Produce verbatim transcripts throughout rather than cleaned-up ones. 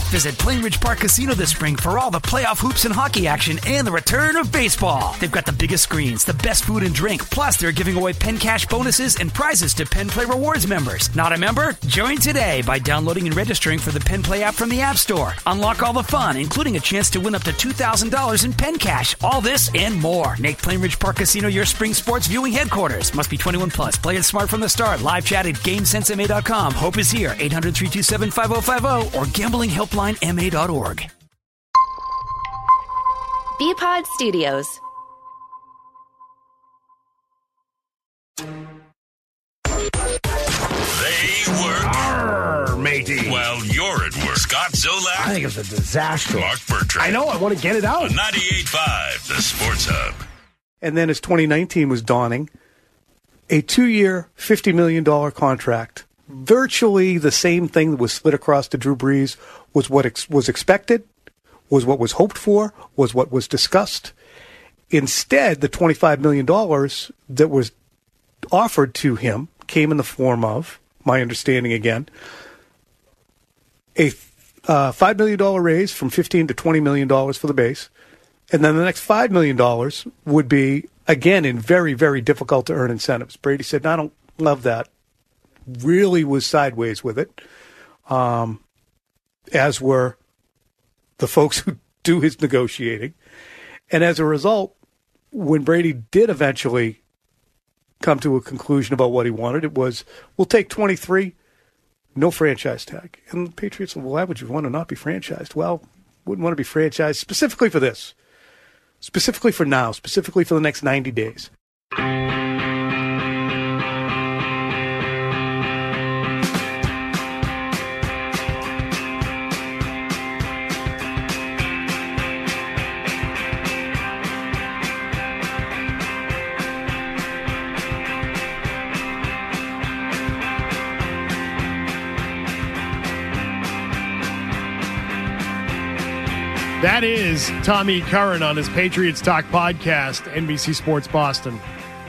Visit Plainridge Park Casino this spring for all the playoff hoops and hockey action and the return of baseball. They've got the biggest screens, the best food and drink, plus they're giving away Penn Cash bonuses and prizes to Penn Play Rewards members. Not a member? Join today by downloading and registering for the Penn Play app from the App Store. Unlock all the fun, including a chance to win up to two thousand dollars in Penn Cash. All this and more. Make Plainridge Park Casino your spring sports viewing headquarters. Must be twenty-one plus. Play it smart from the start. Live chat at GameSense M A dot com. Hope is here. eight hundred, three two seven, five oh five oh or gambling helpline M A dot org. B-Pod Studios. They work. Arr, matey. Well, you're at work. Scott Zolak. I think it's a disaster. Mark Bertrand. I know. I want to get it out. On ninety-eight point five, the Sports Hub. And then as twenty nineteen was dawning, a two-year, fifty million dollars contract, virtually the same thing that was slid across to Drew Brees, was what ex- was expected, was what was hoped for, was what was discussed. Instead, the twenty-five million dollars that was offered to him came in the form of, my understanding again, a uh, five million dollars raise from fifteen to twenty million dollars for the base. And then the next five million dollars would be, again, in very, very difficult to earn incentives. Brady said, no, I don't love that. Really was sideways with it, um, as were the folks who do his negotiating. And as a result, when Brady did eventually come to a conclusion about what he wanted, it was, we'll take twenty-three, no franchise tag. And the Patriots said, well, why would you want to not be franchised? Well, wouldn't want to be franchised specifically for this. Specifically for now, specifically for the next ninety days. That is Tommy Curran on his Patriots Talk podcast, N B C Sports Boston.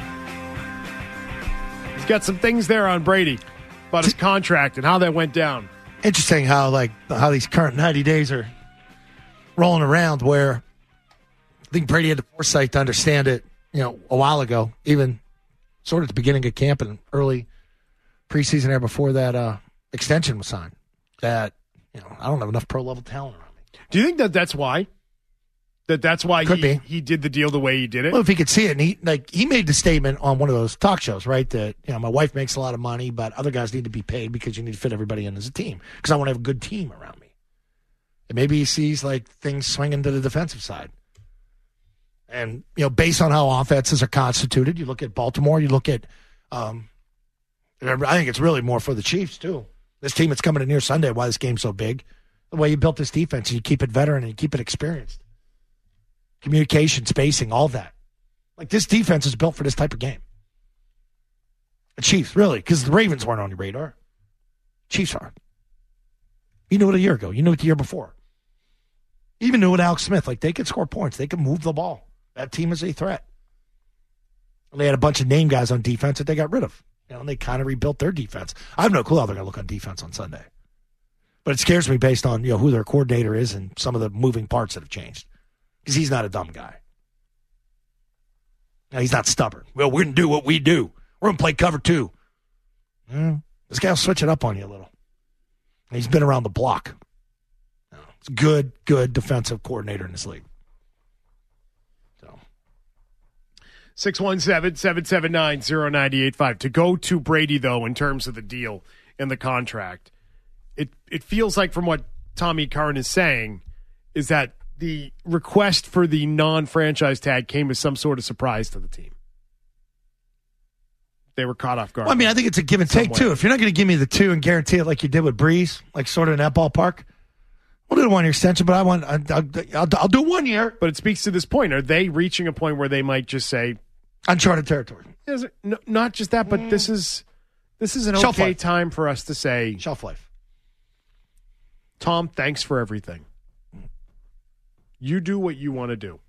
He's got some things there on Brady about his contract and how that went down. Interesting how like how these current ninety days are rolling around, where I think Brady had the foresight to understand it, you know, a while ago, even sort of at the beginning of camp and early preseason there before that uh, extension was signed. That, you know, I don't have enough pro level talent around. Do you think that that's why? That that's why Could he, be. he did the deal the way he did it? Well, if he could see it, and he like he made the statement on one of those talk shows, right? That, you know, my wife makes a lot of money, but other guys need to be paid because you need to fit everybody in as a team. Because I want to have a good team around me. And maybe he sees like things swinging to the defensive side. And, you know, based on how offenses are constituted, you look at Baltimore, you look at, um, I think it's really more for the Chiefs too. This team that's coming in here Sunday, why this game's so big. The way you built this defense, and you keep it veteran and you keep it experienced. Communication, spacing, all that. Like, this defense is built for this type of game. The Chiefs, really, because the Ravens weren't on your radar. Chiefs are. You knew it a year ago. You knew it the year before. You even knew it Alex Smith. Like, they could score points. They could move the ball. That team is a threat. And they had a bunch of name guys on defense that they got rid of. You know, and they kind of rebuilt their defense. I have no clue how they're going to look on defense on Sunday. But it scares me based on, you know, who their coordinator is and some of the moving parts that have changed. Because he's not a dumb guy. Now, he's not stubborn. Well, we're going to do what we do. We're going to play cover two. Mm, this guy will switch it up on you a little. And he's been around the block. It's a good, good defensive coordinator in this league. So, six one seven, seven seven nine, zero nine eight five. To go to Brady, though, in terms of the deal and the contract, It it feels like, from what Tommy Curran is saying, is that the request for the non-franchise tag came as some sort of surprise to the team. They were caught off guard. Well, I mean, I think it's a give and take, too. If you're not going to give me the two and guarantee it like you did with Breeze, like sort of in that ballpark, we'll do a one-year extension, but I want, I'll, I'll, I'll do one year. But it speaks to this point. Are they reaching a point where they might just say... Uncharted territory. Is it, no, not just that, but mm. this is this is an Shelf okay life. time for us to say... Shelf life. Tom, thanks for everything. You do what you want to do.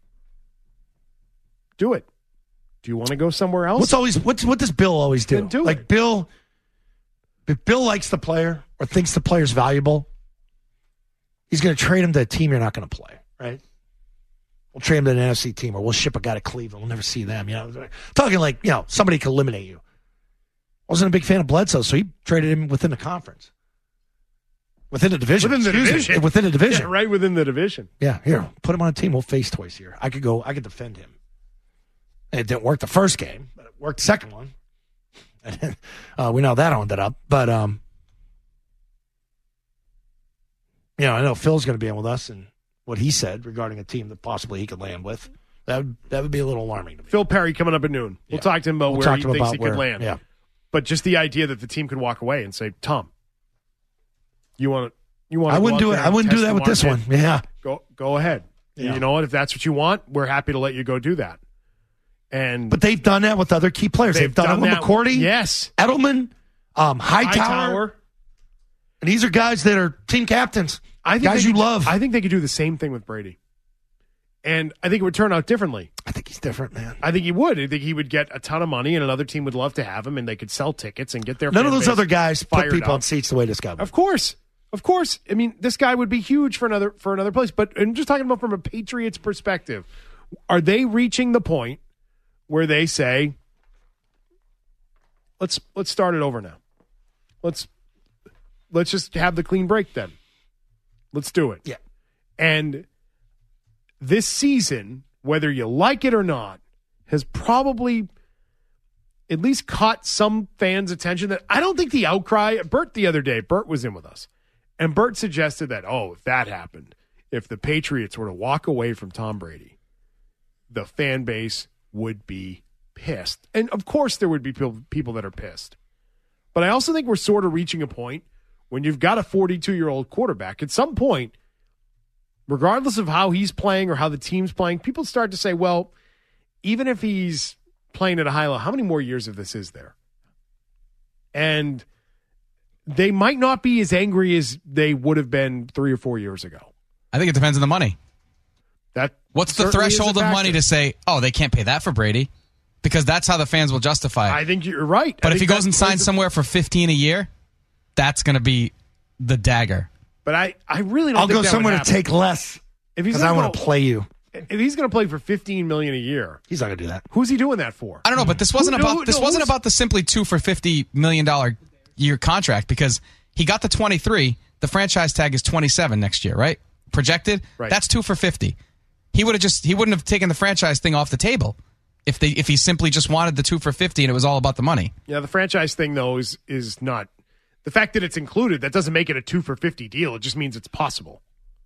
Do it. Do you want to go somewhere else? What's always what's what does Bill always do? Then do like it. Bill, if Bill likes the player or thinks the player's valuable, he's going to trade him to a team you're not going to play, right? We'll trade him to an N F C team, or we'll ship a guy to Cleveland. We'll never see them. You know, talking like, you know, somebody could eliminate you. Wasn't a big fan of Bledsoe, so he traded him within the conference. Within the division. Within the Excuse division. Me. Within the division. Yeah, right within the division. Yeah, here, put him on a team. We'll face twice here. I could go, I could defend him. And it didn't work the first game, but it worked the second one. And then, uh, we know how that ended up. But, um, you know, I know Phil's going to be in with us and what he said regarding a team that possibly he could land with. That would, that would be a little alarming to me. Phil Perry coming up at noon. We'll Yeah. talk to him about We'll where talk he to him thinks about he where- could land. yeah. But just the idea that the team could walk away and say, Tom, you want to you want I wouldn't do it. I wouldn't do that with this one. Yeah. Go go ahead. Yeah. You know what? If that's what you want, we're happy to let you go do that. And But they've done that with other key players. They've, they've done, it with that- McCourty, Yes. Edelman, um, Hightower. Hightower. And these are guys that are team captains. I think guys they you could- love. I think they could do the same thing with Brady. And I think it would turn out differently. I think he's different, man. I think he would. I think he would get a ton of money, and another team would love to have him, and they could sell tickets and get their None fan of those base other guys put fired people up. on seats the way this guy would. Of course. Of course. I mean, this guy would be huge for another for another place. But I'm just talking about from a Patriots perspective. Are they reaching the point where they say, let's let's start it over now. Let's let's just have the clean break then. Let's do it. Yeah. And this season, whether you like it or not, has probably at least caught some fans' attention that I don't think the outcry, Bert the other day, Bert was in with us, and Bert suggested that, oh, if that happened, if the Patriots were to walk away from Tom Brady, the fan base would be pissed. And of course there would be people, people that are pissed. But I also think we're sort of reaching a point when you've got a forty-two-year-old quarterback, at some point, regardless of how he's playing or how the team's playing, people start to say, well, even if he's playing at a high level, how many more years of this is there? And they might not be as angry as they would have been three or four years ago. I think it depends on the money. That What's the certainly is a threshold of factor. money to say, oh, they can't pay that for Brady? Because that's how the fans will justify it. I think you're right. But I if he think goes and that's- signs somewhere for fifteen a year, that's going to be the dagger. But I, I really don't I'll think go that somewhere would to happen. take less If he's because I gonna want to go- play you. If he's going to play for fifteen million dollars a year, He's not going to do that. who's he doing that for? I don't know, but this wasn't Who- about who- this no, wasn't who's- about the simply two for fifty million dollar year contract, because he got the twenty-three. The franchise tag is twenty-seven next year, right? Projected. Right. That's two for fifty. He would have just he wouldn't have taken the franchise thing off the table if they if he simply just wanted the two for fifty and it was all about the money. Yeah, the franchise thing, though, is is not the fact that it's included. That doesn't make it a two for fifty deal. It just means it's possible.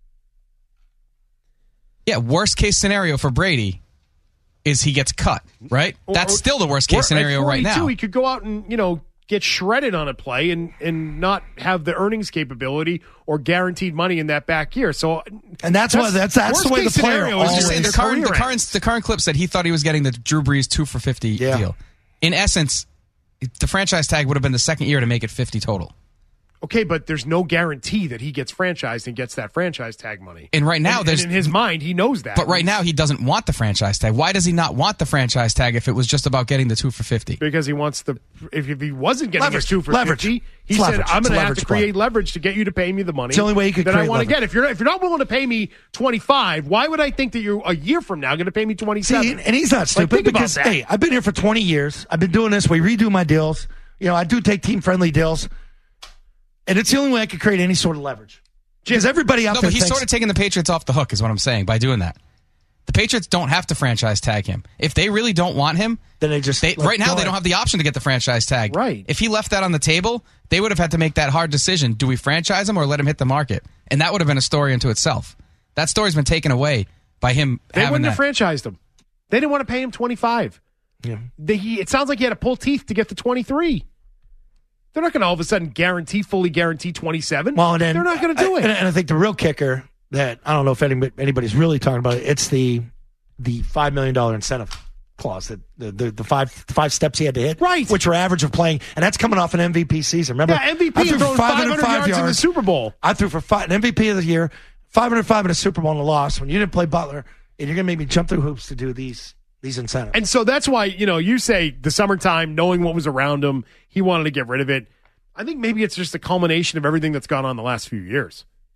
Yeah, worst case scenario for Brady is he gets cut, right? Or- That's or- still the worst or case scenario at right forty-two, now. He could go out and, you know, get shredded on a play and, and not have the earnings capability or guaranteed money in that back year. So, And that's why that's that's the worst way the case player scenario is Just just saying, in the his current, the career current ends. the current clip said he thought he was getting the Drew Brees two for fifty Yeah. deal. In essence, the franchise tag would have been the second year to make it fifty total. Okay, but there's no guarantee that he gets franchised and gets that franchise tag money. And right now, and, there's and in his mind, he knows that. But right now, he doesn't want the franchise tag. Why does he not want the franchise tag if it was just about getting the two for fifty? Because he wants the if, if he wasn't getting Leverage. his two for Leverage. fifty, he It's said, leverage. "I'm It's going to have leverage to play. create leverage to get you to pay me the money." It's the only way he could that I create want to leverage. get. If you're if you're not willing to pay me twenty-five, why would I think that you're a year from now going to pay me twenty-seven? See, and he's not stupid think about because, that. hey, I've been here for twenty years. I've been doing this. We redo my deals. You know, I do take team-friendly deals. And it's the only way I could create any sort of leverage. Because everybody out No, there but he's thinks, sort of taking the Patriots off the hook, is what I'm saying, by doing that. The Patriots don't have to franchise tag him. If they really don't want him, then they just they, like, right now go they ahead. don't have the option to get the franchise tag. Right. If he left that on the table, they would have had to make that hard decision. Do we franchise him or let him hit the market? And that would have been a story unto itself. That story's been taken away by him They having wouldn't that. have franchised him. They didn't want to pay him twenty-five. Yeah. They, he, it sounds like he had to pull teeth to get the twenty-three. They're not going to all of a sudden guarantee, fully guarantee twenty-seven. Well, and then, they're not going to do I- it. And, and I think the real kicker that I don't know if anybody, anybody's really talking about it, it's the the five million dollars incentive clause, that the, the, the five five steps he had to hit, Right. which were average of playing, and that's coming off an M V P season. Remember, Yeah, M V P I threw and throwing for five hundred yards in the Super Bowl. I threw for five, an M V P of the year, five hundred five in a Super Bowl and a loss when you didn't play Butler, and you're going to make me jump through hoops to do these these incentives. And so that's why, you know, you say the summertime, knowing what was around him, he wanted to get rid of it. I think maybe it's just a culmination of everything that's gone on the last few years.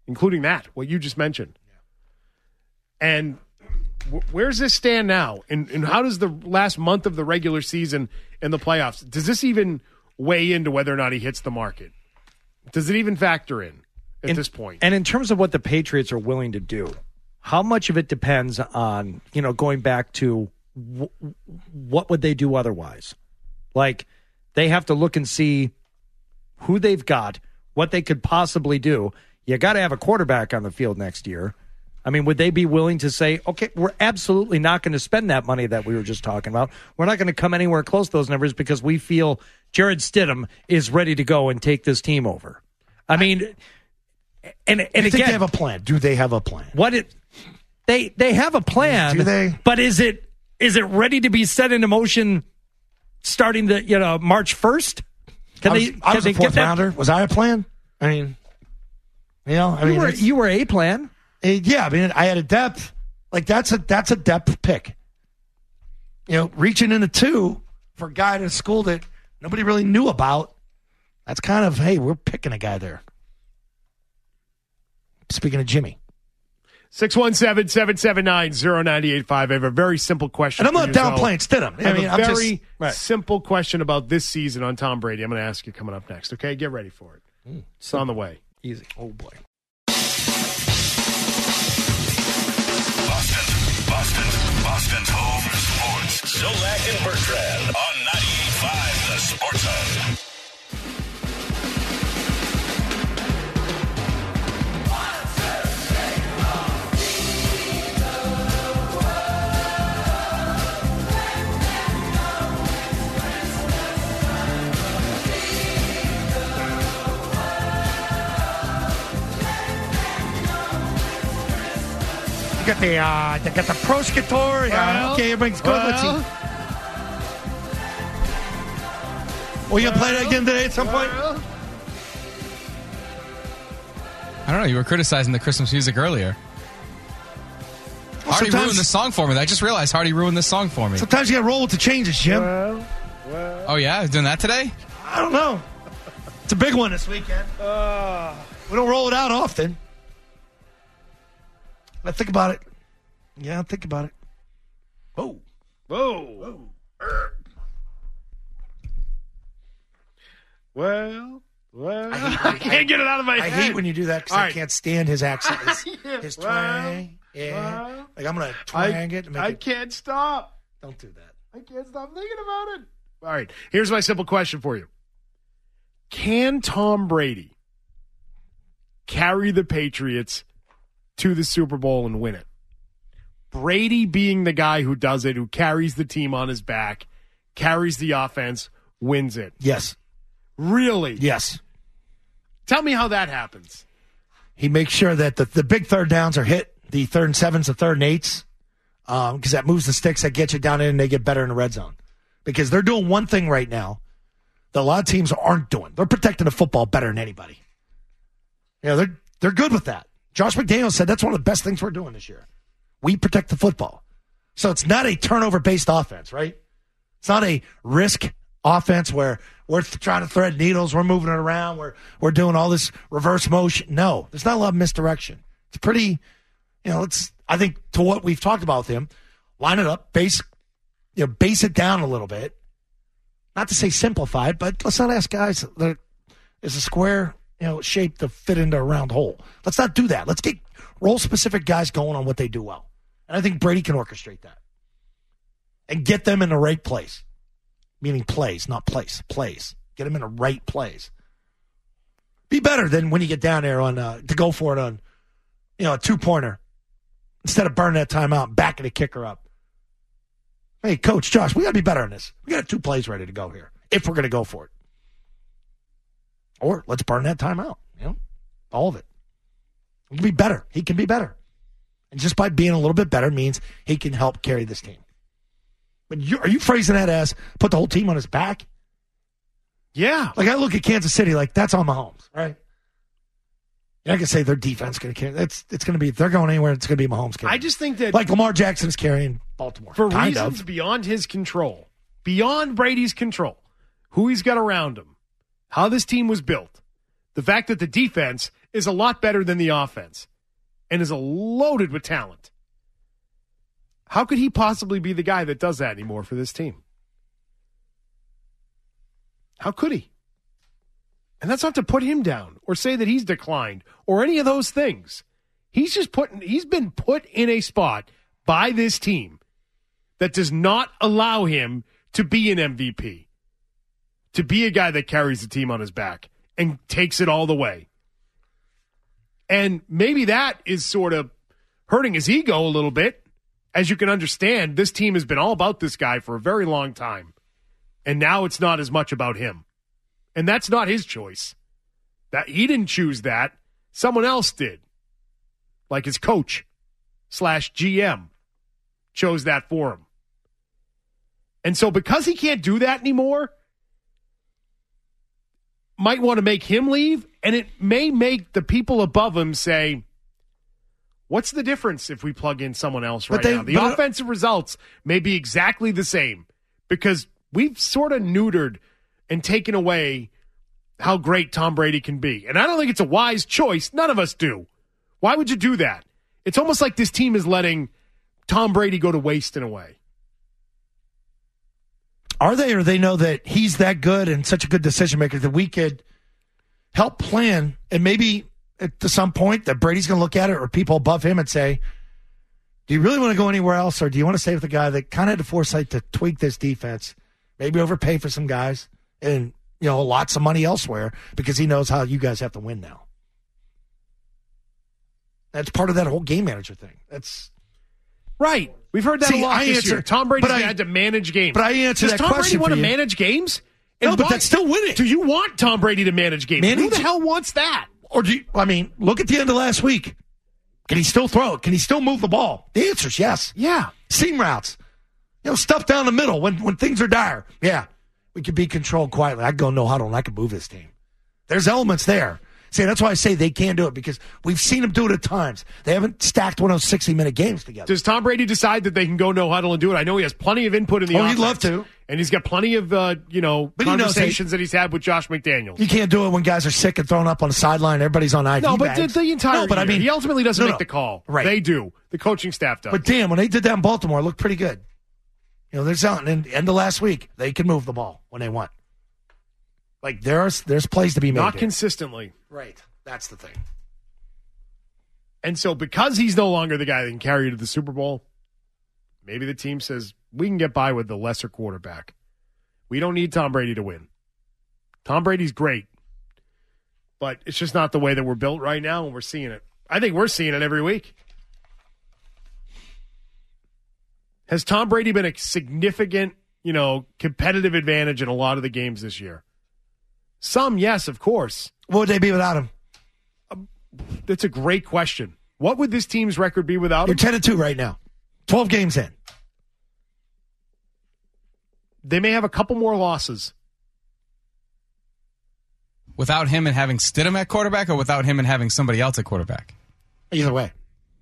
including that, what you just mentioned. And w- where's this stand now? And, and how does the last month of the regular season and the playoffs, does this even weigh into whether or not he hits the market? Does it even factor in at in, this point? And in terms of what the Patriots are willing to do, how much of it depends on, you know, going back to w- what would they do otherwise? Like, they have to look and see who they've got, what they could possibly do. You got to have a quarterback on the field next year. I mean, would they be willing to say, okay, we're absolutely not going to spend that money that we were just talking about. We're not going to come anywhere close to those numbers because we feel Jared Stidham is ready to go and take this team over. I mean, and, and I again, think they have a plan. Do they have a plan? What it, they they have a plan. Do they? But is it is it ready to be set into motion starting the you know March first? Can I was, they? I Can was they a fourth get rounder. Was I a plan? I mean, you know, I You mean, were it's- you were a plan. Uh, yeah, I mean, I had a depth. Like, that's a that's a depth pick. You know, reaching into two for a guy at a school that nobody really knew about, that's kind of, hey, we're picking a guy there. Speaking of Jimmy. six one seven, seven seven nine, zero nine eight five. I have a very simple question. And I'm for not you, Zoe. downplaying Stidham. I I have mean, a I'm just- very right. simple question about this season on Tom Brady. I'm going to ask you coming up next, okay? Get ready for it. Mm. It's on the way. Easy. Oh boy. Boston, Boston, Boston's home for sports. Zolak and Bertrand on ninety-eight point five, the Sports Hub. Got the uh, they got the Prosciutto. Well, Uh, okay, everything's good. Let's well. see. Well, you gonna play that again today at some point? I don't know. You were criticizing the Christmas music earlier. Well, Hardy sometimes- ruined this song for me. I just realized Hardy ruined this song for me. Sometimes you gotta roll with the changes, Jim. Well, well. Oh, yeah? Doing that today? I don't know. It's a big one this weekend. Uh, We don't roll it out often. I think about it. Yeah, think about it. Whoa. whoa. Well, well. I hate- I can't get it out of my I head. hate when you do that because All I right. can't stand his accent. His, his Well, twang. Yeah. well, like, I'm going to I, twang it and make I it. can't stop. Don't do that. I can't stop thinking about it. All right. Here's my simple question for you. Can Tom Brady carry the Patriots to the Super Bowl and win it? Brady being the guy who does it, who carries the team on his back, carries the offense, wins it. Yes. Really? Yes. Tell me how that happens. He makes sure that the, the big third downs are hit, the third and sevens, the third and eights, because um, that moves the sticks, that gets you down in, and they get better in the red zone. Because they're doing one thing right now that a lot of teams aren't doing. They're protecting the football better than anybody. Yeah, they're they're good with that. Josh McDaniels said that's one of the best things we're doing this year. We protect the football. So it's not a turnover-based offense, right? It's not a risk offense where we're th- trying to thread needles, we're moving it around, we're we're doing all this reverse motion. No, there's not a lot of misdirection. It's pretty, you know, it's I think to what we've talked about with him, line it up, base you know, base it down a little bit. Not to say simplified, but let's not ask guys that is a square, you know, shape to fit into a round hole. Let's not do that. Let's get role specific guys going on what they do well. And I think Brady can orchestrate that. And get them in the right place. Meaning plays, not place. Plays. Get them in the right plays. Be better than when you get down there on uh, to go for it on, you know, a two-pointer. Instead of burning that timeout and backing the kicker up. Hey, Coach Josh, we got to be better on this. We got two plays ready to go here if we're going to go for it. Or let's burn that timeout. You know, all of it. He can be better. He can be better. And just by being a little bit better means he can help carry this team. But you, are you phrasing that as put the whole team on his back? Yeah. Like I look at Kansas City like that's on Mahomes, right? You're not going to say their defense is going to carry. It's, it's going to be, if they're going anywhere, it's going to be Mahomes carrying. I just think that Like Lamar Jackson's carrying Baltimore. for kind reasons of. beyond his control, beyond Brady's control, who he's got around him, how this team was built, the fact that the defense is a lot better than the offense and is loaded with talent. How could he possibly be the guy that does that anymore for this team? How could he? And that's not to put him down or say that he's declined or any of those things. He's just put, he's been put in a spot by this team that does not allow him to be an M V P, to be a guy that carries the team on his back and takes it all the way. And maybe that is sort of hurting his ego a little bit. As you can understand, this team has been all about this guy for a very long time. And now it's not as much about him. And that's not his choice. That he didn't choose that. Someone else did. Like his coach slash G M chose that for him. And so because he can't do that anymore, might want to make him leave, and it may make the people above him say, what's the difference if we plug in someone else right they, now? The but, offensive results may be exactly the same because we've sort of neutered and taken away how great Tom Brady can be. And I don't think it's a wise choice. None of us do. Why would you do that? It's almost like this team is letting Tom Brady go to waste in a way. Are they, or they know that he's that good and such a good decision maker that we could help plan, and maybe at, to some point that Brady's going to look at it or people above him and say, do you really want to go anywhere else, or do you want to stay with the guy that kind of had the foresight to tweak this defense, maybe overpay for some guys, and you know lots of money elsewhere because he knows how you guys have to win now. That's part of that whole game manager thing. That's right. We've heard that See, a lot I this answer, year. Tom Brady's I, had to manage games. But I answer Does that Tom question Brady want for to you. manage games? No, And but why- that's still winning. Do you want Tom Brady to manage games? Manage- Who the hell wants that? Or do you, I mean, look at the end of last week. Can he still throw it? Can he still move the ball? The answer is yes. Yeah. Seam routes. You know, stuff down the middle when, when things are dire. Yeah. We can be controlled quietly. I go no huddle and I can move this team. There's elements there. See, that's why I say they can do it because we've seen them do it at times. They haven't stacked one of those sixty-minute games together. Does Tom Brady decide that they can go no huddle and do it? I know he has plenty of input in the Oh, offense. he'd love to. And he's got plenty of, uh, you know, But he knows, conversations hey, that he's had with Josh McDaniels. You can't do it when guys are sick and thrown up on the sideline. Everybody's on I V No, but the, bags. the entire No, but I year. mean, he ultimately doesn't no, make no. the call. Right. They do. The coaching staff does. But damn, when they did that in Baltimore, it looked pretty good. You know, there's something. And end of last week, they can move the ball when they want. Like there's there's plays to be made. Not there. consistently. Right. That's the thing. And so because he's no longer the guy that can carry you to the Super Bowl, maybe the team says, we can get by with the lesser quarterback. We don't need Tom Brady to win. Tom Brady's great. But it's just not the way that we're built right now, and we're seeing it. I think we're seeing it every week. Has Tom Brady been a significant, you know, competitive advantage in a lot of the games this year? Some, yes, of course. What would they be without him? That's a great question. What would this team's record be without You're him? ten and two right now. Twelve games in. They may have a couple more losses. Without him and having Stidham at quarterback, or without him and having somebody else at quarterback? Either way.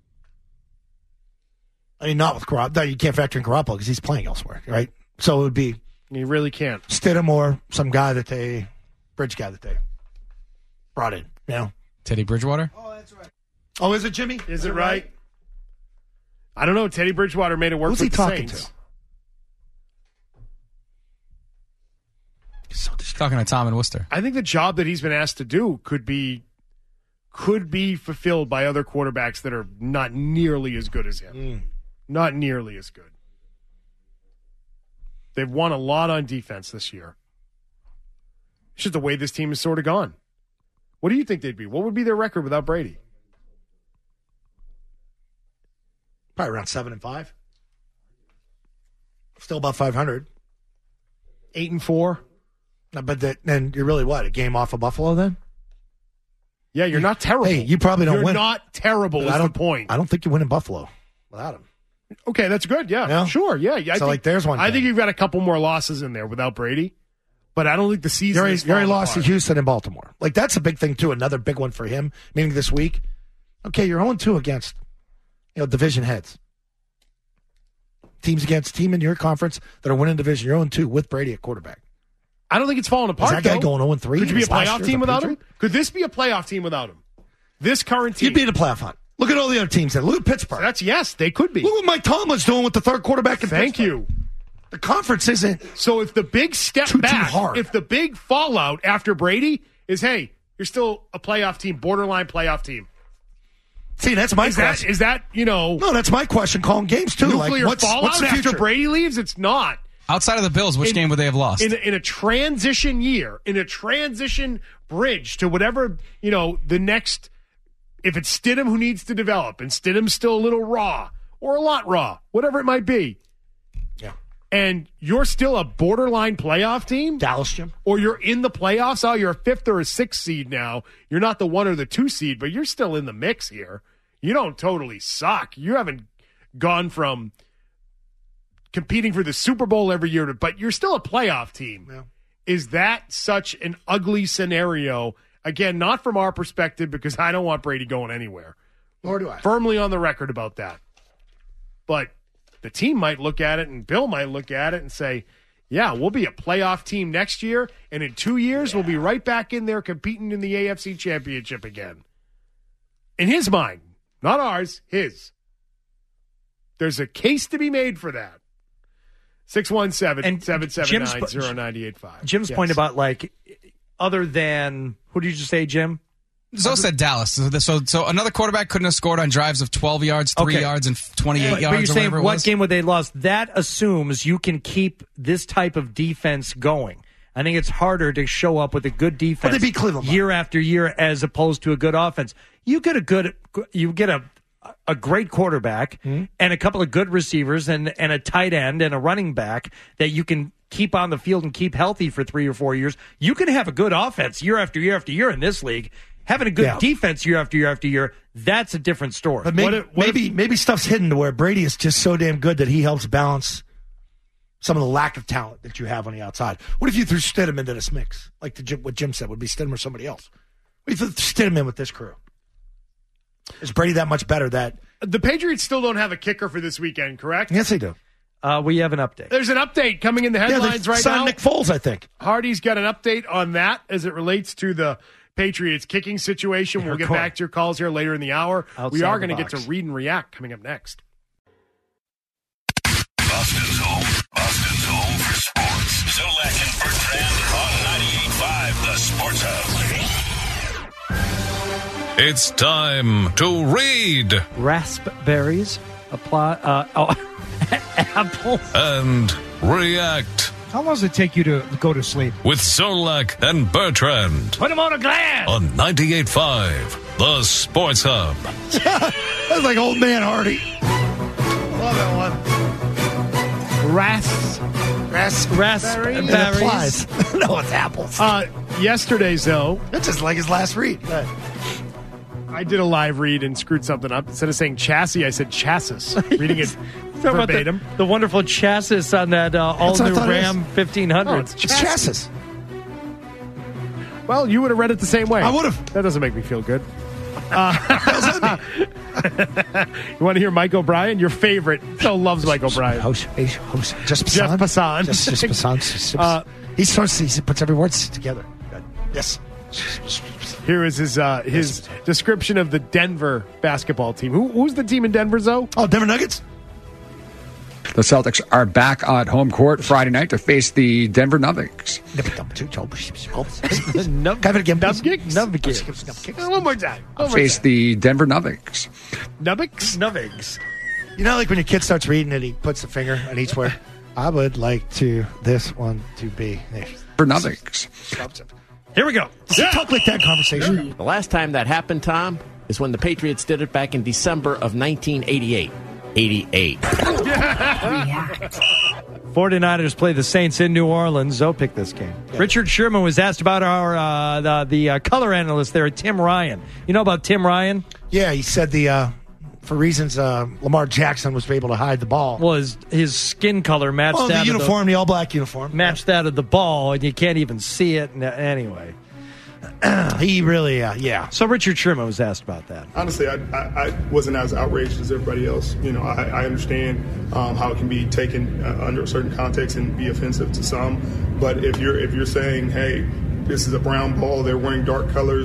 I mean, not with Garoppolo. No, you can't factor in Garoppolo because he's playing elsewhere, right? So it would be You really can't. Stidham or some guy that they, bridge guy that they brought in. You know? Teddy Bridgewater? Oh, is it Jimmy? Is it right? I don't know. Teddy Bridgewater made it work Who's with he the talking Saints. to? So Talking to Tom in Worcester. I think the job that he's been asked to do could be could be fulfilled by other quarterbacks that are not nearly as good as him. Mm. Not nearly as good. They've won a lot on defense this year. It's just the way this team has sort of gone. What do you think they'd be? What would be their record without Brady? Probably around seven and five. Still about five hundred. Eight and four. No, but that, then you're really what? A game off of Buffalo then? Yeah, you're not terrible. Hey, you probably don't you're win. You're not terrible But is I the don't, point. I don't think you win in Buffalo without him. Okay, that's good. Yeah, Yeah. sure. Yeah, yeah. I So, think, like, there's one I thing. think you've got a couple more losses in there without Brady, but I don't think the You season already, is you already falling lost apart. to Houston and Baltimore. Like, that's a big thing, too. Another big one for him, meaning this week. Okay, you're oh and two against, you know, division heads. Teams against team in your conference that are winning division. You're oh and two with Brady at quarterback. I don't think it's falling apart. Is that guy though. going oh and three? Could you be a His last playoff year as team a without Patriot? him? Could this be a playoff team without him? this current team. You'd be in a playoff hunt. Look at all the other teams there. Look at Pittsburgh. That's yes, they could be. Look what Mike Tomlin's doing with the third quarterback in Thank Pittsburgh. you. The conference isn't. So if the big step Too, too back, hard. if the big fallout after Brady is, hey, you're still a playoff team, borderline playoff team. See, that's my Is question. that, is that, you know, No, that's my question. Calling games too. nuclear like, what's, fallout what's the future? after Brady leaves? It's not. Outside of the Bills, which In- game would they have lost? In a, in a transition year, in a transition bridge to whatever, you know, the next, if it's Stidham who needs to develop, and Stidham's still a little raw or a lot raw, whatever it might be. Yeah. And you're still a borderline playoff team? Dallas, Jim. Or you're in the playoffs. Oh, you're a fifth or a sixth seed now. You're not the one or the two seed, but you're still in the mix here. You don't totally suck. You haven't gone from competing for the Super Bowl every year, to, but you're still a playoff team. Yeah. Is that such an ugly scenario? Again, not from our perspective, because I don't want Brady going anywhere. Nor do I. Firmly on the record about that. But the team might look at it, and Bill might look at it and say, yeah, we'll be a playoff team next year, and in two years, yeah. we'll be right back in there competing in the A F C Championship again. In his mind, not ours, his. There's a case to be made for that. six one seven, seven seven nine, zero nine eight five. Jim's yes. point about, like, other than, who did you just say, Jim? Zoe said Dallas. So, so, so another quarterback couldn't have scored on drives of twelve yards, three Okay. yards, and twenty-eight But yards. you're or saying whatever it what was. game would they lost? That assumes you can keep this type of defense going. I think it's harder to show up with a good defense But they beat Cleveland, year after year as opposed to a good offense. You get a good, you get a a great quarterback mm-hmm. and a couple of good receivers and and a tight end and a running back that you can keep on the field and keep healthy for three or four years. You can have a good offense year after year after year in this league. Having a good Yeah. defense year after year after year, that's a different story. But maybe, What if- what maybe, if- maybe stuff's hidden to where Brady is just so damn good that he helps balance some of the lack of talent that you have on the outside. What if you threw Stidham into this mix? Like the, Jim- what Jim said would be Stidham or somebody else. What if you threw Stidham in with this crew? Is Brady that much better that... The Patriots still don't have a kicker for this weekend, correct? Yes, they do. Uh, we have an update. There's an update coming in the Yeah, headlines they right signed now. Nick Foles, I think. Hardy's got an update on that as it relates to the Patriots kicking situation. We'll get course. back to your calls here later in the hour. Outside we are the going to get box. to read and react coming up next. Boston's home. Boston's home for sports. Zolak and Bertrand on ninety-eight point five, the Sports Hub. It's time to read Raspberries, apply, uh, oh, apples. and react How long does it take you to go to sleep? with Zolak and Bertrand Put them on a glass. on ninety-eight point five, the Sports Hub. That's like old man Hardy. Love that one. Ras- Ras- Raspberries? It applies. No, it's apples. Uh, yesterday, though, That's just like his last read. I did a live read and screwed something up. Instead of saying chassis, I said chassis. Reading it Talk about verbatim. the, the wonderful chassis on that uh, That's what I all-new thought it Ram fifteen hundred. Oh, it's It's chassis. Well, you would have read it the same way. I would have. That doesn't make me feel good. Uh, you want to hear Mike O'Brien? Your favorite. Phil loves Mike O'Brien. Host, host, just Jeff Passan. Just, just Passan. Just- Uh, he starts. He puts every word together. Yes. Here is his uh, his description of the Denver basketball team. Who, who's the team in Denver, Zoe? Oh, Denver Nuggets. The Celtics are back at home court Friday night to face the Denver Nuggets. One more time. One more Face time. the Denver Nuggets. Nubbix? Nubbix. You know, like when your kid starts reading it, he puts a finger on each word. I would like to this one to be For Nuggets. Here we go. Talk like that conversation. The last time that happened, Tom, is when the Patriots did it back in December of nineteen eighty-eight. eighty-eight. forty-niners play the Saints in New Orleans. Zoe picked this game. Yeah. Richard Sherman was asked about our uh, the, the uh, color analyst there, Tim Ryan. You know about Tim Ryan? Yeah, he said the uh, for reasons uh, Lamar Jackson was able to hide the ball. Well, his, his skin color matched Oh, the that uniform, of the, the all-black uniform. matched that of the ball, and you can't even see it. And, uh, anyway, he really, uh, yeah. So Richard Sherman was asked about that. Honestly, I, I, I wasn't as outraged as everybody else. You know, I, I understand um, how it can be taken uh, under a certain context and be offensive to some. But if you're if you're saying, hey, this is a brown ball, they're wearing dark colors,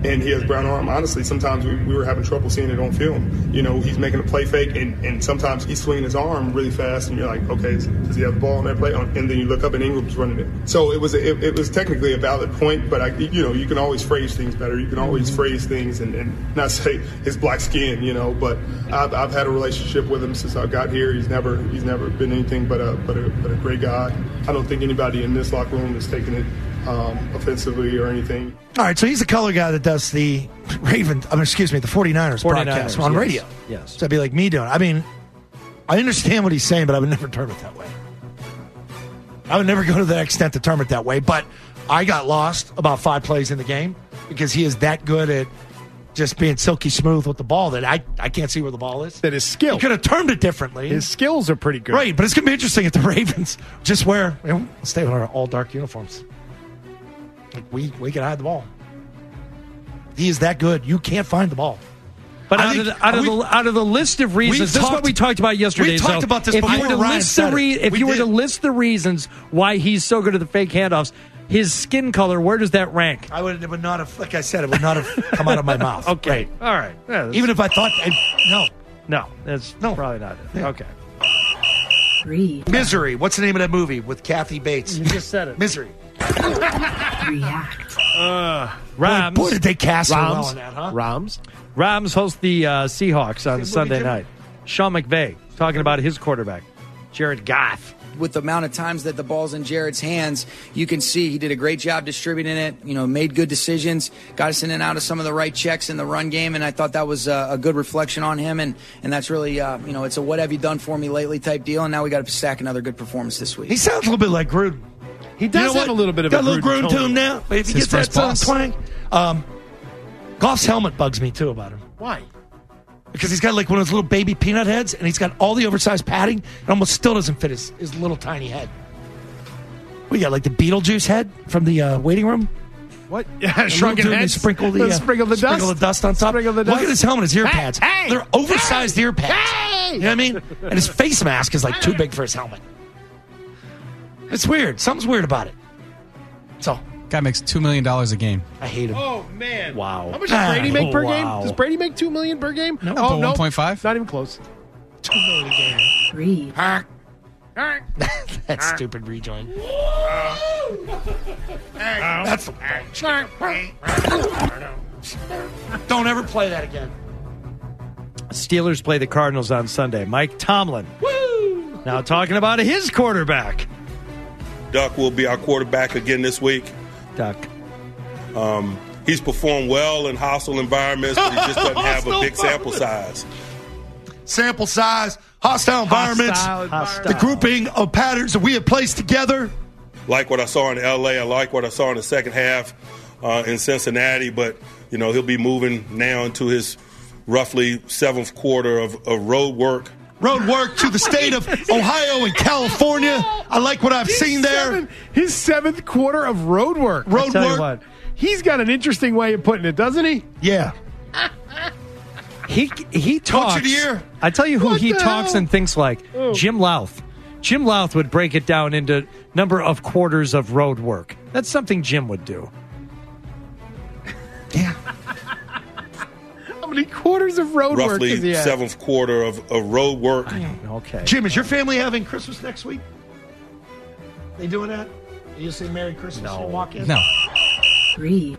and he has brown arm. Honestly, sometimes we, we were having trouble seeing it on film. You know, he's making a play fake, and, and sometimes he's swinging his arm really fast, and you're like, okay, does he have the ball on that play? And then you look up, and Ingram's running it. So it was a, it, it was technically a valid point, but I, you know, you can always phrase things better. You can always phrase things and, and not say his black skin, you know. But I've, I've had a relationship with him since I got here. He's never he's never been anything but a but a, but a great guy. I don't think anybody in this locker room is taking it um, offensively or anything. All right, so he's the color guy that does the Ravens, I mean, excuse me, the 49ers, 49ers broadcast on yes. radio. Yes. So that'd be like me doing it. I mean, I understand what he's saying, but I would never term it that way. I would never go to that extent to term it that way, but I got lost about five plays in the game because he is that good at just being silky smooth with the ball that I, I can't see where the ball is. That his skill. He could have termed it differently. His skills are pretty good. Right, but it's going to be interesting if the Ravens just wear, you know, stay with our all dark uniforms. Like we, we can hide the ball. He is that good. You can't find the ball. But I out, think- of the, out, of we- the, out of the list of reasons, We've this is what talked- we talked about yesterday. we talked so about this if you before were to Ryan list the said it. re- If We you were did. to list the reasons why he's so good at the fake handoffs, his skin color, where does that rank? I would, it would not have, like I said, it would not have come out of my mouth. Okay, all right. Yeah, that's- Even if I thought, I, no. no, that's No. probably not it. Yeah. Okay, Misery. What's the name of that movie with Kathy Bates? you just said it. Misery. Uh, Rams. Boy, did they cast her well Rams. on that, huh? Rams. Rams host the uh, Seahawks on what Sunday we do? night. Sean McVay talking about his quarterback, Jared Goff. With the amount of times that the ball's in Jared's hands, you can see he did a great job distributing it, you know, made good decisions, got us in and out of some of the right checks in the run game, and I thought that was uh, a good reflection on him, and, and that's really, uh, you know, it's a what have you done for me lately type deal, and now we got to stack another good performance this week. He sounds a little bit like Gruden. He does You know have what? a little bit of Got a a little Gruden Gruden tone. to him now. If he his gets that first southern boss. twang. Um, Goff's helmet bugs me, too, about him. Why? Because he's got like one of those little baby peanut heads, and he's got all the oversized padding. It almost still doesn't fit his, his little tiny head. We got like the Beetlejuice head from the uh, waiting room. What? Yeah, The shrunken little dude, heads. they sprinkle the, uh, sprinkle the sprinkle dust. the dust on top. Sprinkle the Look dust. at his helmet, his ear Hey, pads. hey, They're oversized hey, ear pads. hey. You know what I mean? And his face mask is like too big for his helmet. It's weird. Something's weird about it. So Guy makes two million dollars a game. I hate him. Oh man! Wow. How much does Brady make per Wow. game? Does Brady make two million per game? No, oh but no, one point five. Not even close. Two million a game. That stupid rejoin. That's the Don't ever play that again. Steelers play the Cardinals on Sunday. Mike Tomlin. Woo! Now talking about his quarterback. Duck will be our quarterback again this week. Duck. Um, he's performed well in hostile environments, but he just doesn't have a Hostile big sample size. Sample size, hostile environments, Hostile Hostile. the grouping of patterns that we have placed together. Like what I saw in L A, I like what I saw in the second half uh, in Cincinnati, but you know he'll be moving now into his roughly seventh quarter of, of road work. Road work to the state of Ohio and California. I like what I've His seen there. seven- his seventh quarter of road work. Road Tell you work. what, He's got an interesting way of putting it, doesn't he? Yeah. he he talks. of the year. I tell you who What he the talks hell? and thinks like. Oh. Jim Louth. Jim Louth would break it down into number of quarters of road work. That's something Jim would do. Yeah. How many quarters of road work roughly does he have? seventh quarter of, of road work. Okay. Jim, is your family having Christmas next week? They doing that? You say Merry Christmas No. when you walk in? No. Three.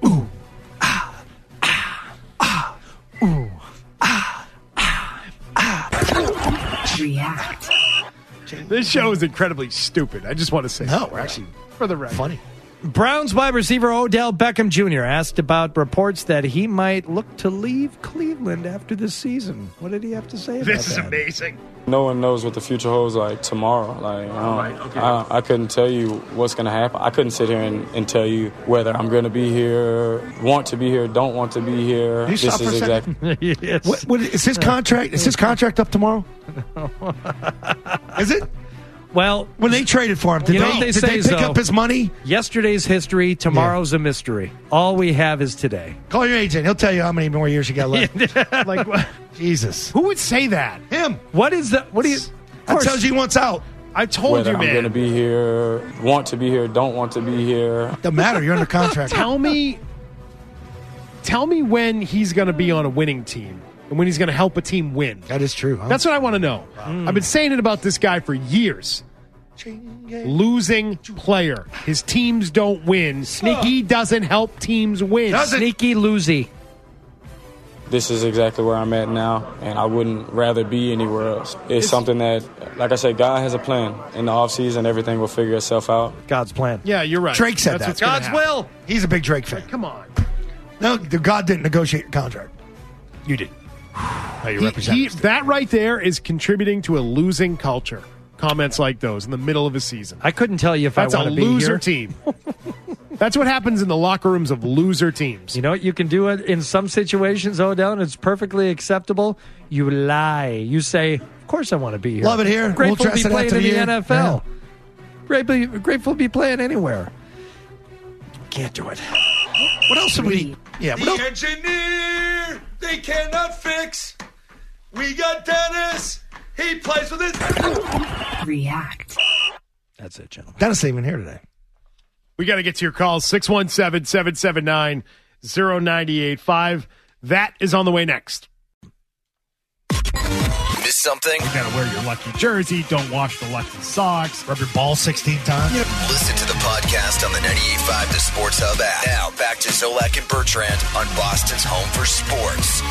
React. This show is incredibly stupid. I just want to say No, that. we're actually for the record. funny. Browns wide receiver Odell Beckham Junior asked about reports that he might look to leave Cleveland after this season. What did he have to say about This is that? amazing. No one knows what the future holds like tomorrow. Like um, Right, okay. I, I couldn't tell you what's going to happen. I couldn't sit here and, and tell you whether I'm going to be here, want to be here, don't want to be here. You stop this for is a second? exactly. Yes. What, what, is his contract? Is his contract up tomorrow? Is it? Well, When they traded for him, did You know they, what they did say, they pick though? up his money? Yesterday's history, tomorrow's a mystery. All we have is today. Call your agent. He'll tell you how many more years you got left. Like, what- Jesus. who would say that? Him. What is that? What do you? That tells you he wants out. I told Whether you, I'm going to man. be here, want to be here, don't want to be here. Doesn't matter. You're under contract. Tell me tell me when he's going to be on a winning team and when he's going to help a team win. That is true. Huh? That's what I want to know. Mm. I've been saying it about this guy for years. Losing player. His teams don't win. He doesn't help teams win. Sneaky loosey. This is exactly where I'm at now, and I wouldn't rather be anywhere else. It's, it's something that, like I said, God has a plan. In the offseason, everything will figure itself out. God's plan. Yeah, you're right. Drake said That's that. God's will. He's a big Drake fan. Like, come on. No, the God didn't negotiate your contract. You did. How you He- represent he- us. that right there is contributing to a losing culture. Comments like those in the middle of a season. I couldn't tell you if That's I a want to be loser here. team. That's what happens in the locker rooms of loser teams. You know what? You can do it in some situations, Odell, and it's perfectly acceptable. You lie. You say, of course I want to be here. Love it here. Grateful We'll to dress be it playing after in the the year. N F L. Grateful, grateful to be playing anywhere. Can't do it. What else have we? Yeah, what else? engineer they cannot fix. We got Dennis. He plays with his. React. That's it, gentlemen. Dennis ain't even here today. We got to get to your calls. six one seven, seven seven nine, zero nine eight five. That is on the way next. Miss something? You got to wear your lucky jersey. Don't wash the lucky socks. Rub your ball sixteen times. Listen to the podcast on the ninety-eight point five The Sports Hub app. Now back to Zolak and Bertrand on Boston's home for sports.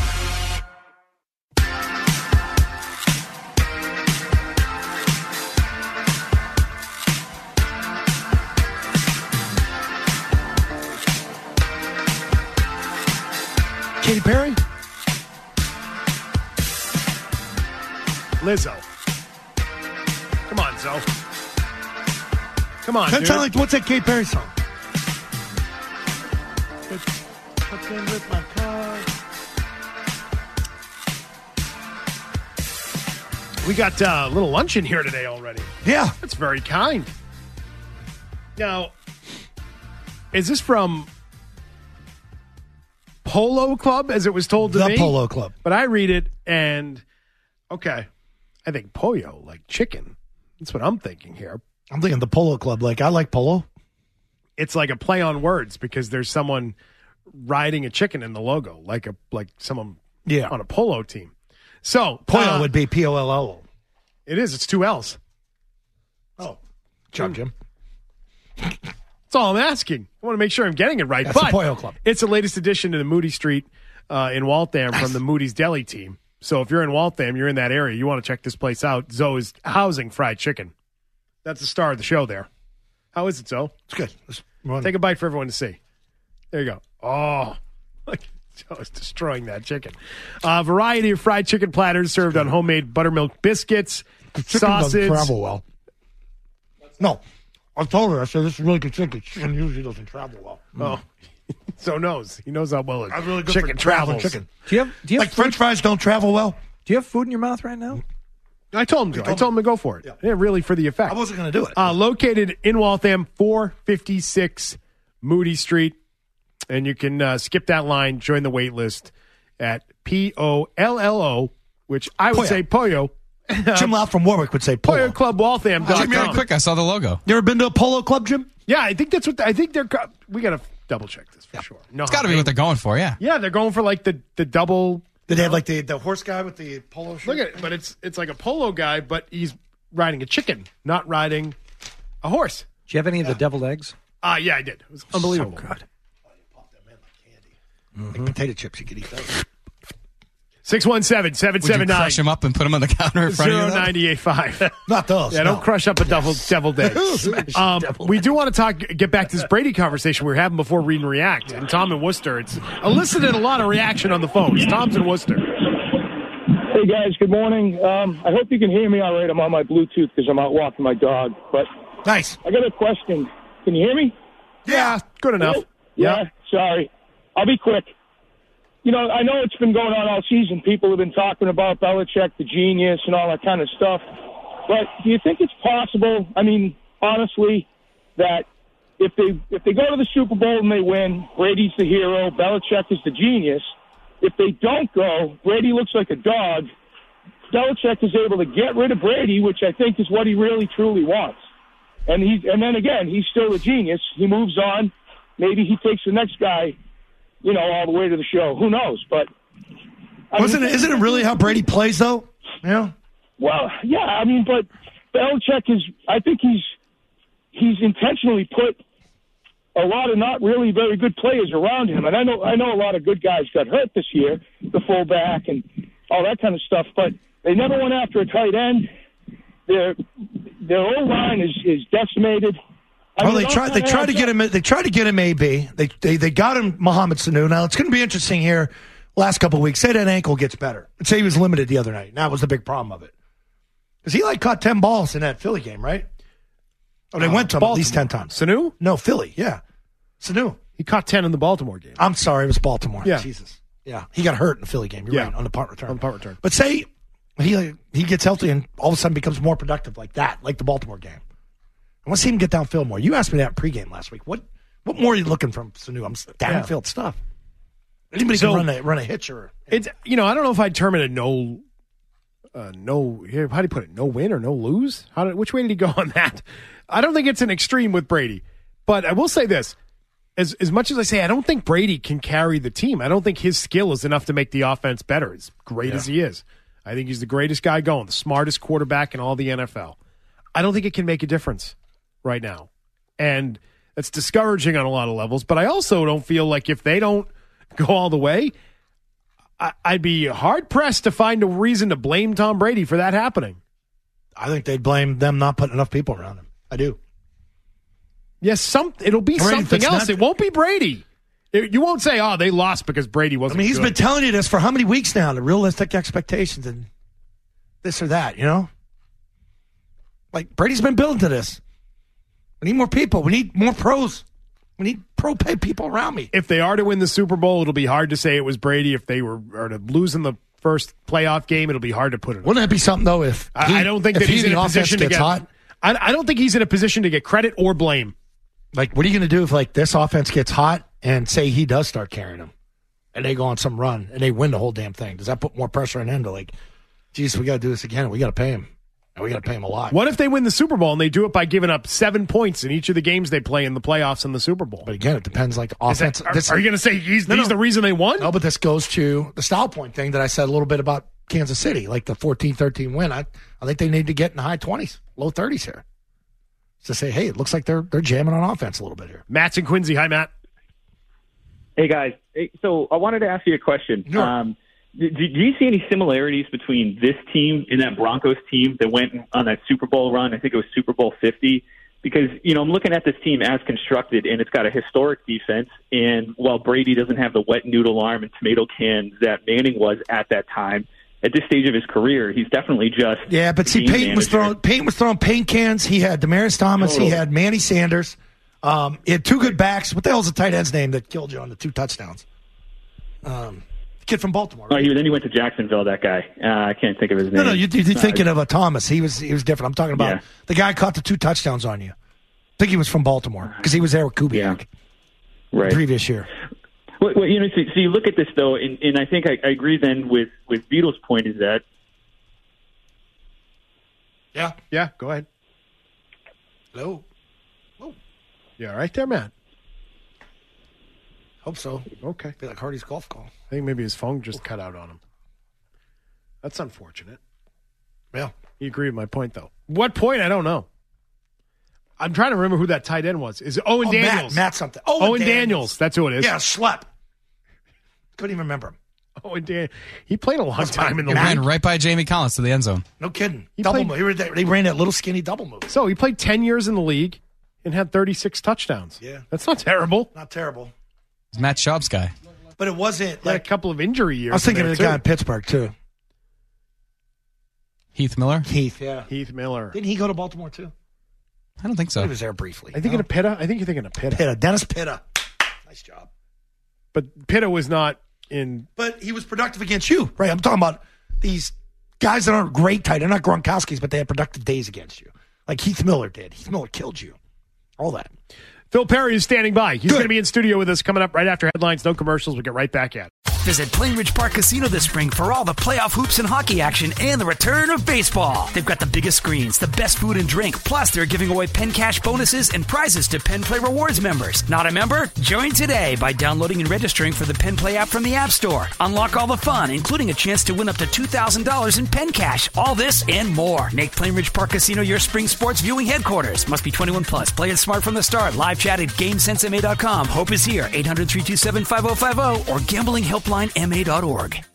Katy Perry? Lizzo. Come on, Zo. Come on, That dude. sound like what's that Katy Perry song? What's in with my car? We got uh, a little luncheon here today already. Yeah. That's very kind. Now, is this from Polo Club, as it was told to The me? Polo Club. But I read it, and, okay, I think pollo, like chicken. That's what I'm thinking here. I'm thinking the Polo Club. Like, I like polo. It's like a play on words because there's someone riding a chicken in the logo, like a like someone Yeah. on a polo team. So Polo uh, would be P O L O. It is. It's two L's. Oh. Good job, Jim. That's all I'm asking. I want to make sure I'm getting it right. That's but the Pollo Club. It's the latest addition to the Moody Street uh, in Waltham from the Moody's Deli team. So if you're in Waltham, you're in that area, you want to check this place out. Zoe is housing fried chicken. That's the star of the show there. How is it, Zoe? It's good. Let's run. Take a bite for everyone to see. There you go. Oh, look, Joe is destroying that chicken. A uh, variety of fried chicken platters served on homemade buttermilk biscuits, Chicken sausage. doesn't travel well. No. I told her, I said, this is really good chicken. Chicken usually doesn't travel well. Oh, so knows. He knows how well That's really good chicken for traveling travels. chicken. Do you have, do you have Like French fries don't travel well? Do you have food in your mouth right now? I told him to. I told him to go for it. Yeah, really for the effect. I wasn't going to do it. Uh, located in Waltham, four fifty-six Moody Street. And you can uh, skip that line, join the wait list at P O L L O, which I would Pollo. say Pollo. Jim Lau from Warwick would say polo. Pollo Club Waltham. Jim, real quick, I saw the logo. You ever been to a Polo Club, Jim? Yeah, I think that's what I think they're. co- We got to double check this for sure. No, It's got to be what they're going for, yeah. Yeah, they're going for like the the double. Did they have like the, the horse guy with the polo shirt? Look at it, but it's it's like a polo guy, but he's riding a chicken, not riding a horse. Do you have any of the deviled eggs? Ah, uh, yeah, I did. It was unbelievable. So good. Like potato chips, you could eat those. six one seven, seven Would you seven nine, crush them up and put them on the counter in front of you? zero though? nine eight five. Not those. Yeah, no. don't crush up a devil, deviled egg. um, we do want to talk, get back to this Brady conversation we were having before Read and React. And Tom in Worcester, it's elicited a lot of reaction on the phones. Tom's in Worcester. Hey, guys, good morning. Um, I hope you can hear me all right. I'm on my Bluetooth because I'm out walking my dog. But nice. I got a question. Can you hear me? Yeah, good enough. Yeah, yeah, sorry. I'll be quick. You know, I know it's been going on all season. People have been talking about Belichick, the genius, and all that kind of stuff. But do you think it's possible, I mean, honestly, that if they if they go to the Super Bowl and they win, Brady's the hero, Belichick is the genius. If they don't go, Brady looks like a dog. Belichick is able to get rid of Brady, which I think is what he really, truly wants. And he, and then again, he's still a genius. He moves on. Maybe he takes the next guy. you know, all the way to the show. Who knows? But I Wasn't mean, it, isn't it really how Brady plays, though? Yeah. Well, yeah, I mean, but Belichick is, I think he's he's intentionally put a lot of not really very good players around him. And I know I know a lot of good guys got hurt this year, the fullback and all that kind of stuff, but they never went after a tight end. Their their O-line is, is decimated. I Well, mean, they tried. They tried to get him. They tried to get him A B. They they they got him Mohamed Sanu. Now it's going to be interesting here. Last couple of weeks, say that ankle gets better. Say he was limited the other night. And that was the big problem of it. Because he like caught ten balls in that Philly game, right? Oh, they Uh, went to him Baltimore. at least ten times. Sanu? No, Philly. Yeah, Sanu. He caught ten in the Baltimore game. I'm sorry, it was Baltimore. Yeah. Jesus. Yeah, he got hurt in the Philly game. You're Yeah. right on the punt return. On the punt return. But say he he gets healthy and all of a sudden becomes more productive like that, like the Baltimore game. I want to see him get downfield more. You asked me that in pregame last week. What what more are you looking from Sanu? I'm downfield stuff. Anybody So- can run a run a hitch or It's you know I don't know if I'd term it a no, uh, no. Here, how do you put it? No win or no lose? How did, which way did he go on that? I don't think it's an extreme with Brady, but I will say this: as as much as I say, I don't think Brady can carry the team. I don't think his skill is enough to make the offense better. As great Yeah. as he is, I think he's the greatest guy going, the smartest quarterback in all the N F L. I don't think it can make a difference right now, and that's discouraging on a lot of levels. But I also don't feel like if they don't go all the way, I, I'd be hard pressed to find a reason to blame Tom Brady for that happening. I think they'd blame them not putting enough people around him. I do. Yes, some it'll be Brady, something if it's else. not- It won't be Brady. It- you won't say, "Oh, they lost because Brady I wasn't." mean, he's good. been telling you this for how many weeks now? The realistic expectations and this or that, you know? Like, Brady's been building to this. We need more people. We need more pros. We need pro pay people around me. If they are to win the Super Bowl, it'll be hard to say it was Brady. If they were are to lose in the first playoff game, it'll be hard to put it. Wouldn't that be something, though, if I, he- I don't think if that he, he's in the a offense position to gets get. hot? I, I don't think he's in a position to get credit or blame. Like, what are you going to do if, like, this offense gets hot and say he does start carrying them and they go on some run and they win the whole damn thing? Does that put more pressure on him to, like, geez, we got to do this again. We got to pay him. And we got to pay him a lot. What if they win the Super Bowl and they do it by giving up seven points in each of the games they play in the playoffs and the Super Bowl? But again, it depends. Like, Is that- offense. are, this- are you going to say he's, No, he's no. the reason they won? No, but this goes to the style point thing that I said a little bit about Kansas City, like the fourteen thirteen win. I, I think they need to get in the high twenties, low thirties here. To say, hey, it looks like they're they're jamming on offense a little bit here. Matt's in Quincy. Hi, Matt. Hey, guys. Hey, so I wanted to ask you a question. Sure. Um, do, do you see any similarities between this team and that Broncos team that went on that Super Bowl run? I think it was Super Bowl fifty. Because, you know, I'm looking at this team as constructed, and it's got a historic defense. And while Brady doesn't have the wet noodle arm and tomato cans that Manning was at that time, at this stage of his career, he's definitely just Yeah, but see, game Peyton was manager. throwing Peyton was throwing paint cans. He had Demaryius Thomas. Totally. He had Manny Sanders. Um, he had two good backs. What the hell's the tight end's name that killed you on the two touchdowns? Um, the kid from Baltimore. Oh, he, then he went to Jacksonville, that guy. Uh, I can't think of his name. No, no, you, you're Uh, thinking of a Thomas. He was he was different. I'm talking about Yeah. the guy who caught the two touchdowns on you. I think he was from Baltimore because he was there with Kubiak Right. the previous year. Well, well, you know, so, so you look at this though, and, and I think I, I agree then with with Vito's point is that Yeah. Yeah, go ahead. Hello. Yeah, right there, Matt. Hope so. Okay. Be like Hardy's golf call. I think maybe his phone just cut out on him. That's unfortunate. Yeah. You agree with my point, though. What point? I don't know. I'm trying to remember who that tight end was. Is it Owen Oh, Matt- Daniels? Matt something. Owen, Owen Daniels. Daniels. That's who it is. Yeah, Schlep. Couldn't even remember him. Owen Dan. He played a long That's time my- in the He ran league. right by Jamie Collins to the end zone. No kidding. He double played- move. He ran that- They ran that little skinny double move. So he played ten years in the league and had thirty-six touchdowns. Yeah. That's not terrible. Not terrible. It's Matt Schaub's guy. But it wasn't He had like a couple of injury years. I was thinking in of there, the guy too. in Pittsburgh too. Heath Miller? Heath, yeah. Heath Miller. Didn't he go to Baltimore too? I don't think so. He was there briefly. I think in a Pitta. I think you're thinking of Pitta. Pitta, Dennis Pitta. Nice job. But Pitta was not in. But he was productive against you, right? I'm talking about these guys that aren't great tight. They're not Gronkowski's, but they had productive days against you, like Heath Miller did. Heath Miller killed you. All that. Phil Perry is standing by. He's going to be in studio with us coming up right after headlines. No commercials. We'll get right back at it. Visit Plainridge Park Casino this spring for all the playoff hoops and hockey action and the return of baseball. They've got the biggest screens, the best food and drink, plus they're giving away Penn Cash bonuses and prizes to Penn Play Rewards members. Not a member? Join today by downloading and registering for the Penn Play app from the App Store. Unlock all the fun, including a chance to win up to two thousand dollars in Penn Cash. All this and more. Make Plainridge Park Casino your spring sports viewing headquarters. Must be twenty-one plus. Play it smart from the start. Live chat at GameSense M A dot com. Hope is here. eight hundred, three two seven, five oh five oh or gambling helpline M A dot org.